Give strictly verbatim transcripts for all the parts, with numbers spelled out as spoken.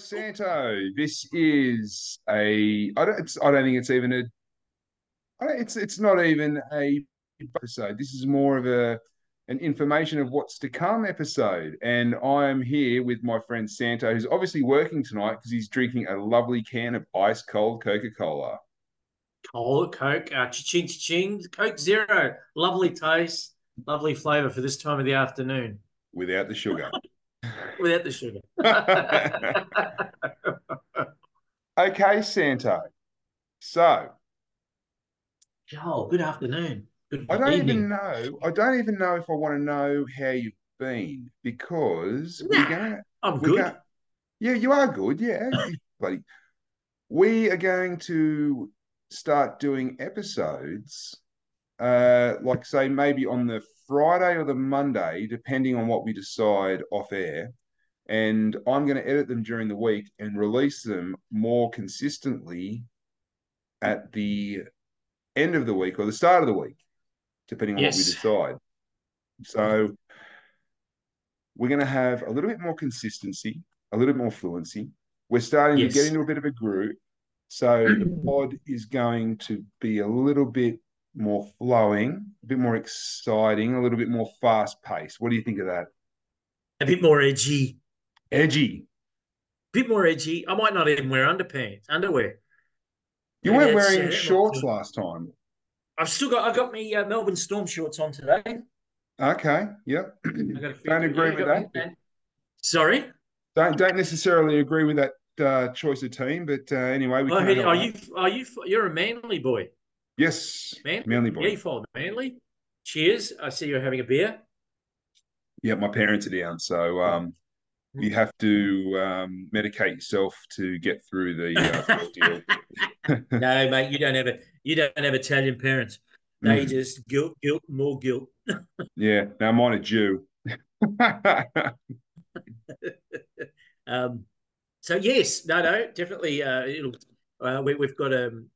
Santo. This is a. I don't. It's, I don't think it's even a. I don't, it's. It's not even a episode. This is more of a an information of what's to come episode. And I am here with my friend Santo, who's obviously working tonight because he's drinking a lovely can of ice cold Coca Cola Cola, Coke, uh, cha-ching, cha-ching, Coke Zero. Lovely taste, lovely flavour for this time of the afternoon without the sugar. without the sugar. Okay, Santo. So Joel, good afternoon. Good I don't even evening. know. I don't even know if I want to know how you've been because we're Nah, gonna I'm we're good. going yeah, you are good. Yeah, you, buddy. We are going to start doing episodes, uh, like say maybe on the Friday or the Monday, depending on what we decide off air. And I'm going to edit them during the week and release them more consistently at the end of the week or the start of the week, depending on what we Yes, decide. So we're going to have a little bit more consistency, a little bit more fluency. We're starting to get yes. into a bit of a groove. So the pod is going to be a little bit more flowing, a bit more exciting, a little bit more fast paced. What do you think of that? A bit more edgy. Edgy. Bit more edgy. I might not even wear underpants, underwear. You Maybe weren't that's wearing uh, that might do shorts it. last time. I've still got. I got me uh, Melbourne Storm shorts on today. Okay. Yep. I got a few. Don't agree Yeah, with got that, me. but Sorry. don't don't necessarily agree with that uh, choice of team. But uh, anyway, we Oh, can't hey, help are that. you? Are you? You're a Manly boy. Yes, Manly? Manly Yeah, boy. you follow Manly. Cheers. I see you're having a beer. Yeah, my parents are down, so um, you have to um, medicate yourself to get through the uh, the ordeal. No, mate, you don't have a you don't have Italian parents. They Mm, just guilt, guilt, more guilt. yeah, now mine are Jew. Um, so yes, no, no, definitely. Uh, it'll, uh, we, we've got um,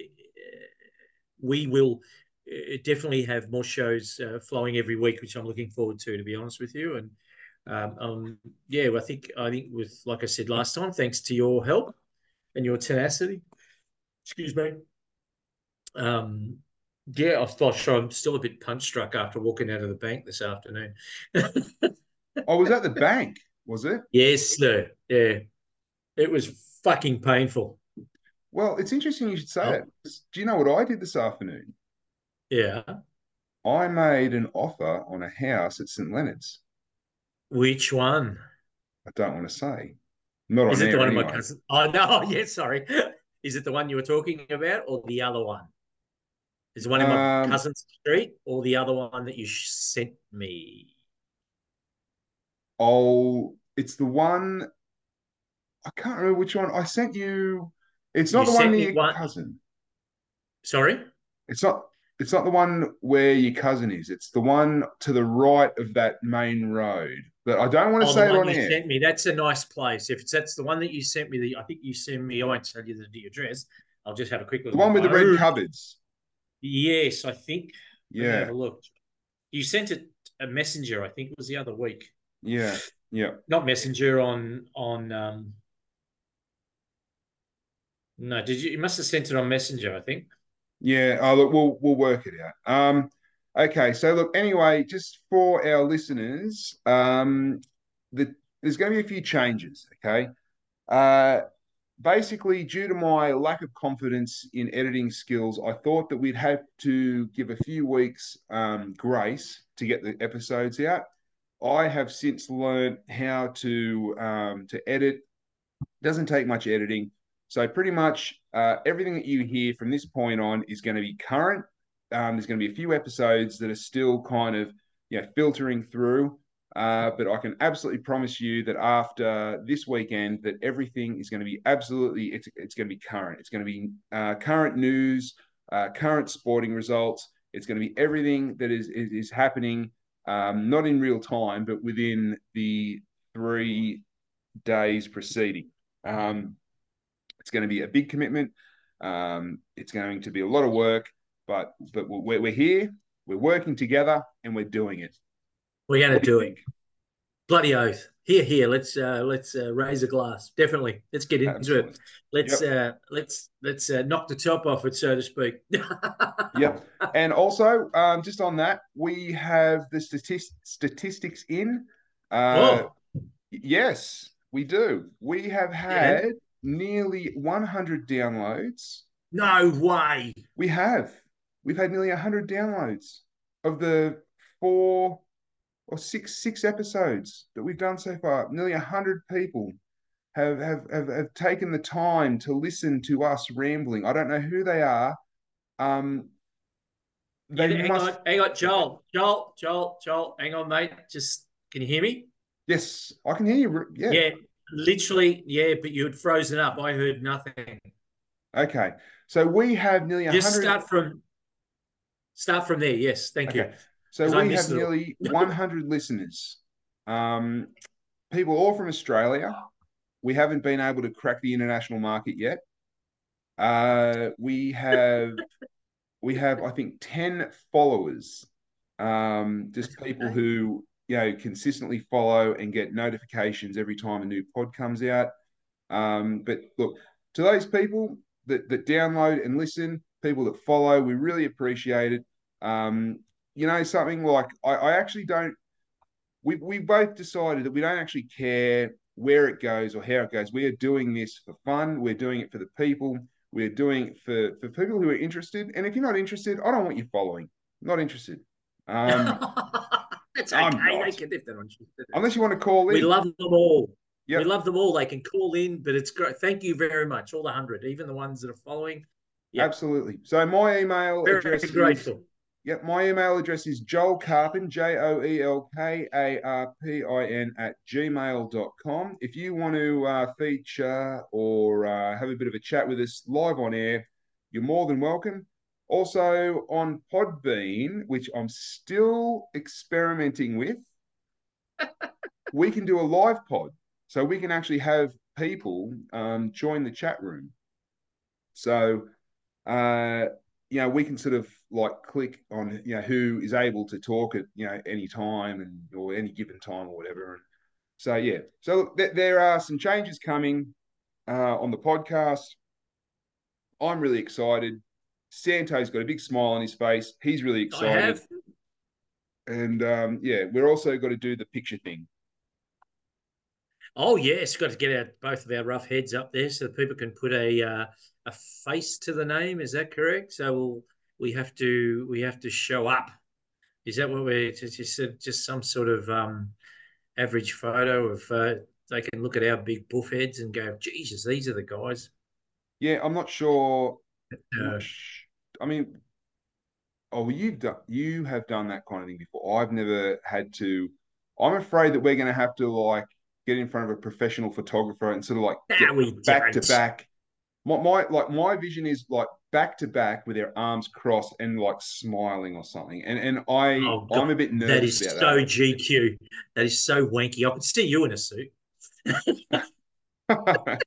we will uh, definitely have more shows uh, flowing every week, which I'm looking forward to. To be honest with you, and um, um, yeah, well, I think I think with like I said last time, thanks to your help and your tenacity. Excuse me. Um, yeah, I thought sure I'm still a bit punch struck after walking out of the bank this afternoon. I was at the bank, was it? Yes, sir. Yeah, it was fucking painful. Well, it's interesting you should say that. Oh, Do you know what I did this afternoon? yeah. I made an offer on a house at St Leonard's. Which one? I don't want to say. Not on Is it the air one of my anyway. cousins? Oh no, yeah, sorry. Is it the one you were talking about or the other one? Is it one in my Um, cousin's street or the other one that you sent me? I'll, it's the one, I can't remember which one. I sent you, it's not You the one sent near me your one. cousin. Sorry? It's not it's not the one where your cousin is. It's the one to the right of that main road. But I don't want to Oh, the say it one on you air. sent me. That's a nice place. If it's that's the one that you sent me, the I think you sent me. I won't tell you the, the address. I'll just have a quick The look on one my with the red phone. cupboards. Yes, I think. Let me have Yeah. a look. You sent it a messenger. I think it was the other week. Yeah. Yeah. Not messenger on on. Um, no, did you? You must have sent it on messenger. I think. Yeah. Oh look, we'll we'll work it out. Um, okay, so look, anyway, just for our listeners, um, the, there's going to be a few changes, okay? Uh, basically, due to my lack of confidence in editing skills, I thought that we'd have to give a few weeks um, grace to get the episodes out. I have since learned how to um, to edit. It doesn't take much editing, so pretty much uh, everything that you hear from this point on is going to be current. Um, there's going to be a few episodes that are still kind of you know filtering through, uh, but I can absolutely promise you that after this weekend, that everything is going to be absolutely it's it's going to be current. It's going to be uh, current news, uh, current sporting results. It's going to be everything that is is, is happening, um, not in real time, but within the three days preceding. Um, it's going to be a big commitment. Um, it's going to be a lot of work, but but we're, we're here, we're working together, and we're doing it. We're going What to do you do it. think? Bloody oath. Here, here. Let's uh, let's uh, raise a glass. Definitely. Let's get into Absolutely. it. Let's Yep. uh, let's let's uh, knock the top off it, so to speak. Yep. And also, um, just on that, we have the statist statistics in. Uh, Oh, yes, we do. We have yeah. had nearly one hundred downloads. No way. We have. We've had nearly one hundred downloads of the four or six six episodes that we've done so far. Nearly one hundred people have, have, have, have taken the time to listen to us rambling. I don't know who they are. Um, Yeah, they hang on, must. hang on, Joel, Joel, Joel, Joel. Hang on, mate. Just can you hear me? Yes, I can hear you. Yeah. Yeah, literally. Yeah, but you had frozen up. I heard nothing. Okay. So we have nearly Just one hundred. start from start from there. Yes, thank Okay. you. So Because I we have missed it all. nearly one hundred listeners. Um, people all from Australia. We haven't been able to crack the international market yet. Uh, we have we have I think ten followers. Um, just people Okay. who you know consistently follow and get notifications every time a new pod comes out. Um, but look, to those people that, that download and listen, people that follow, we really appreciate it. Um, you know, something like I, I actually don't, we, we both decided that we don't actually care where it goes or how it goes. We are doing this for fun. We're doing it for the people. We're doing it for, for people who are interested. And if you're not interested, I don't want you following. I'm not interested. Um, That's I'm okay. They not. can if they're not interested. It's Unless you want fine. to call We in. love them all. We Yep, love them all. They can call in, but it's great. Thank you very much. All the hundred, even the ones that are following. Yep. absolutely. So my email Very address is grateful. Yep, my email address is Joel Karpin, J O E L K A R P I N, at gmail dot com. If you want to uh, feature or uh, have a bit of a chat with us live on air, you're more than welcome. Also on Podbean, which I'm still experimenting with, we can do a live pod. So we can actually have people um, join the chat room. So uh, you know, we can sort of like click on, you know, who is able to talk at, you know, any time and or any given time or whatever. And so, yeah. So look, th- there are some changes coming uh, on the podcast. I'm really excited. Santo's got a big smile on his face. He's really I excited. have. And um, yeah, we're also got to do the picture thing. Oh yes, got to get our both of our rough heads up there so that people can put a uh, a face to the name. Is that correct? So we'll, we have to we have to show up. Is that what we're just just, just some sort of um, average photo of? Uh, they can look at our big buff heads and go, Jesus, these are the guys. Yeah, I'm not sure. I'm not Uh, sh- I mean, oh, well, you've done you have done that kind of thing before. I've never had to. I'm afraid that we're going to have to like get in front of a professional photographer and sort of like get no, we back to don't. back. My, my like my vision is like back to back with their arms crossed and like smiling or something. And and I Oh I'm God, a bit that nervous is about so G Q. That is so wanky. I could see you in a suit. that.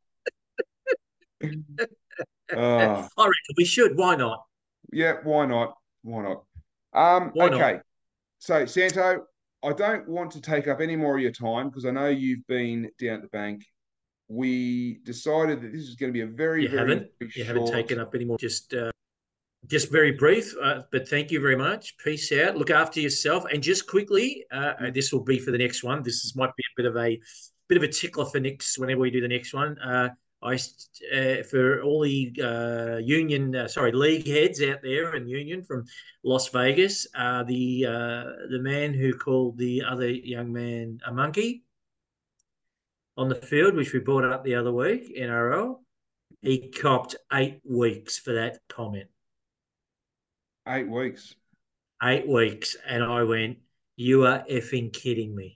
I uh, reckon we should. Why not? yeah, why not? Why not? Um, Why not? okay. So Santo, I don't want to take up any more of your time because I know you've been down at the bank. We decided that this is going to be a very, You very, haven't. very You haven't short. taken up any more. Just uh, just very brief, uh, but thank you very much. Peace out. Look after yourself. And just quickly, uh, Hmm. this will be for the next one. This is, might be a bit of a bit of a tickler for next whenever we do the next one. Uh, I uh, for all the uh, union, uh, sorry, league heads out there in Union from Las Vegas, uh, the uh, the man who called the other young man a monkey on the field, which we brought up the other week, N R L, he copped eight weeks for that comment. Eight weeks. Eight weeks. And I went, you are effing kidding me.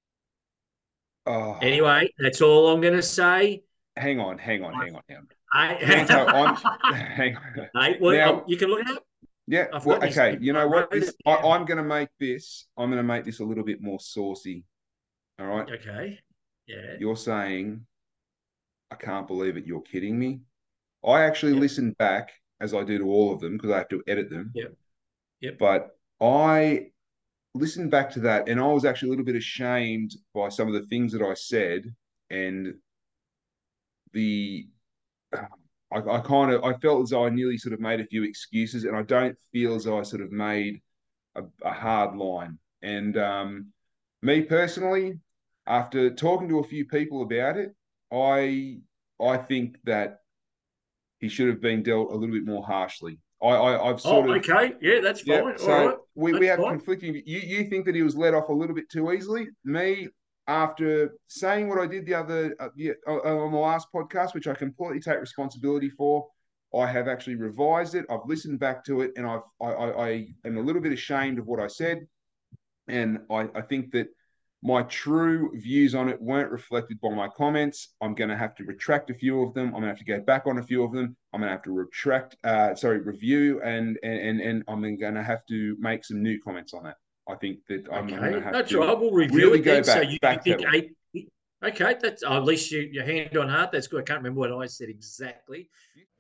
Oh, Anyway, that's all I'm going to say. hang on, hang on, hang on, hang on. Santo, I'm I, hang on. eight weeks. Oh, Now, you can look it up. yeah, I've well, got this. okay. You I know what? wrote This it I, down. I'm gonna make this, I'm gonna make this a little bit more saucy. All right. Okay. Yeah. You're saying, I can't believe it, you're kidding me. I actually Yep. listened back as I do to all of them because I have to edit them. Yep. Yep. But I listened back to that, and I was actually a little bit ashamed by some of the things that I said, and the I, I kind of I felt as though I nearly sort of made a few excuses, and I don't feel as though I sort of made a, a hard line. And um, me personally, after talking to a few people about it, I I think that he should have been dealt a little bit more harshly. I, I I've sort Oh, of okay. Yeah, that's yeah. fine. All So right. we, we That's have fine. conflicting. You you think that he was let off a little bit too easily? Me, after saying what I did the other uh, yeah, uh, on the last podcast, which I completely take responsibility for, I have actually revised it. I've listened back to it, and I've I I, I am a little bit ashamed of what I said, and I I think that my true views on it weren't reflected by my comments. I'm going to have to retract a few of them. I'm going to have to go back on a few of them. I'm going to have to retract, uh, sorry, review, and and and I'm going to have to make some new comments on that. I think that I'm, I'm going to Okay, have that's to right. We'll review really it go then. So back, you, you think backpedal. eight? Okay, that's at least you, your hand on heart. That's good. I can't remember what I said exactly.